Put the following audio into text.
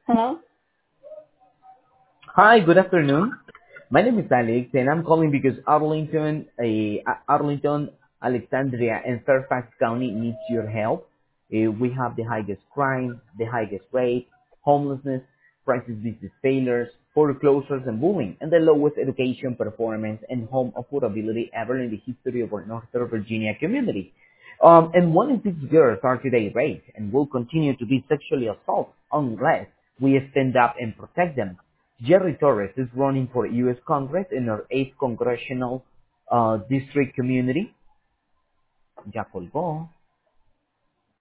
Hello? Hi, good afternoon. My name is Alex, and I'm calling because Arlington, Alexandria, and Fairfax County needs your help. We have the highest crime, the highest rate, homelessness, crisis business failures, foreclosures and bullying, and the lowest education performance and home affordability ever in the history of our Northern Virginia community. And one in six girls are today raped and will continue to be sexually assaulted unless we stand up and protect them. Jerry Torres is running for U.S. Congress in our 8th Congressional District Community. Ya colgó.